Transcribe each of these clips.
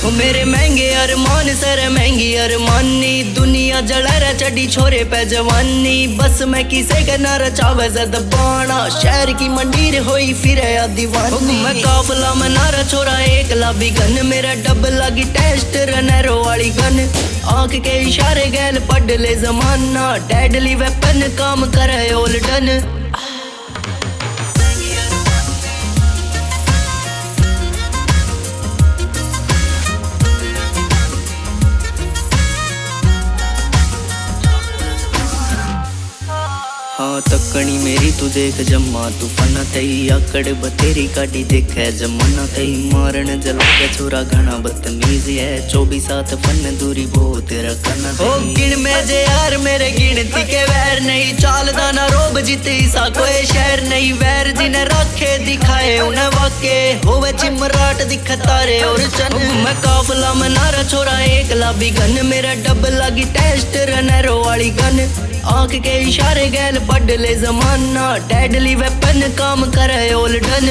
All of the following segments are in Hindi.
मेरे महंगे अरमान सर महंगी अरमानी, दुनिया जला रे चढ़ी छोरे पे जवानी। बस मैं किसे के ना रचावे जद बाणा, शहर की मंडीर होई फिर दीवानी। मैं काफला में नारा छोरा एकला बिगन, मेरा डबल लगी टेस्ट रनरो वाली गन। आंख के इशारे गैल पढ़ ले जमाना, डेडली वेपन काम करे ओल्डन। हाँ तकनी मेरी तू देख जम्मा तू फना तई, आकड़ बतेरी काटी देखे जमाना तई। मारन जला के छोरा घना बदतमीज है, 24/7 फन दूरी बहुत तेरा करना ओ गिन में जे यार मेरे गिनती के वैर नहीं, चाल दाना रोब जीते सा कोई शहर नहीं। वैर जिन्हें रखे दिखाए उन्हें वाके, होवे चिमराट दिख तारे और चन। मैं काफला में नारा छोरा एकला बिगन, मेरा डबल लगी टेस्ट रनरो वाली गन। आंख के इशारे गैल पढ़ ले जमाना, डेडली वेपन काम करे ओल्डन।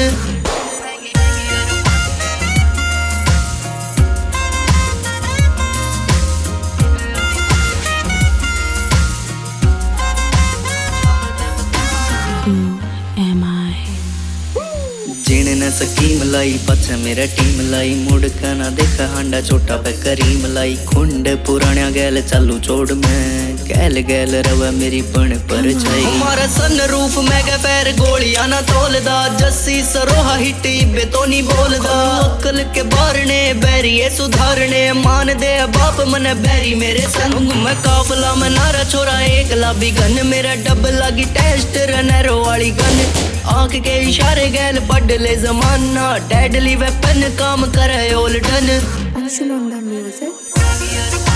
जिन न स्कीम लाई पछ मेरा टीम लाई, मुड़का ना देखा हांडा छोटा पे करीम लाई। खुंड पुराना गैल चालू छोड़ मैं, गैल गैल रवा मेरी बन पर छाई। हमारा सन रूप मैं के पैर गोलियां ना तोलदा, जस्सी सरोहा हिट इबे तो नहीं बोलदा। अक्ल के बारने बैरिए सुधारने, मान दे बाप मन बैरी मेरे संग। मैं काफला में नारा छोरा एकला बिगन, मेरा डबल लगी टेस्ट रनरो वाली गन। आंख के इशारे गैल पढ़ ले जमाना, डेडली वेपन काम करे ओल्डन। Action on the music.